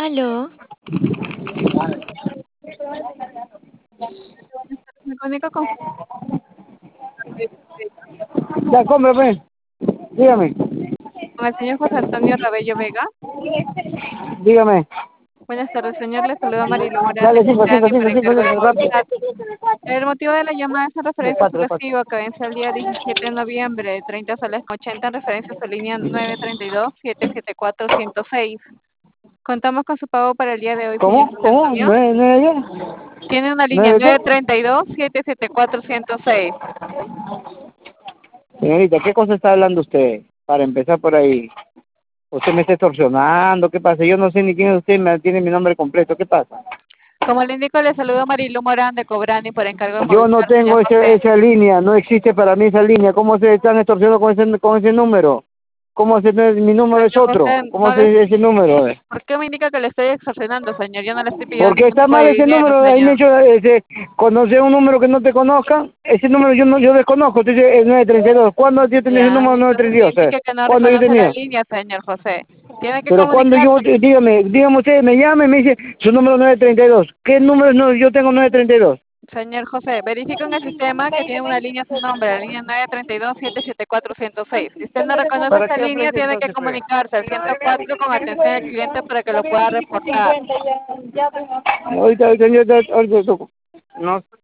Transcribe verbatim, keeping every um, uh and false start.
Aló, Me comunico con Ya, compra, pues. Dígame, con el señor José Antonio Rabello Vega. dígame. Buenas tardes, señor. Le saluda Marilu Morán de Dale, cinco, cinco, Cobrani cinco, para cinco, encargo de cinco, rápido. movilidad. El motivo de la llamada es en De referencia a su cuatro, de cuatro. recibo que vence el día diecisiete de noviembre de treinta soles con ochenta en referencia a su línea nueve tres dos, siete siete cuatro, uno cero seis. Contamos con su pago para el día de hoy, señor ¿Cómo? José ¿Cómo? Antonio. ¿Nueve, nueve ya? Tiene una línea ¿Nueve nueve qué? tres dos, siete siete cuatro, uno cero seis. Señorita, ¿qué cosa está hablando usted? Para empezar por ahí. Usted me está extorsionando, ¿qué pasa? Yo no sé ni quién es usted, me tiene mi nombre completo, ¿qué pasa? Como le indico, le saluda Marilu Morán de Cobrani por encargo de Yo no movilidad, señor tengo ese, José. esa línea, no existe para mí esa línea. ¿Cómo se están extorsionando con ese, con ese número? ¿Cómo se, mi número es Señor otro? José, ¿Cómo no le es ese número? ¿por qué me indica que le estoy extorsionando, señor? Yo no le estoy pidiendo Porque ningún está tipo mal de ese dinero, número, ahí me señor. he hecho, ese, conocer un número que no te conozca, ese número yo no, yo desconozco, usted dice el nueve treinta y dos, ¿cuándo yo tenía ese Ya, número entonces me nueve treinta y dos? Eh? indica que no ¿Cuándo yo reconoce la tenía? línea, señor José. Tiene que Pero cuando yo, comunicarse. dígame, dígame usted, me llama y me dice su número nueve treinta y dos, ¿qué número no, yo tengo nueve treinta y dos? Señor José, verifico en el sistema que tiene una línea a su nombre, la línea nueve tres dos, siete siete cuatro, uno cero seis. Si usted no reconoce ¿Para esta qué línea, ofrece tiene que entonces, pues? comunicarse al ciento cuatro con atención al cliente para que lo pueda reportar. Ahorita, ahorita, ahorita, ahorita, ahorita, no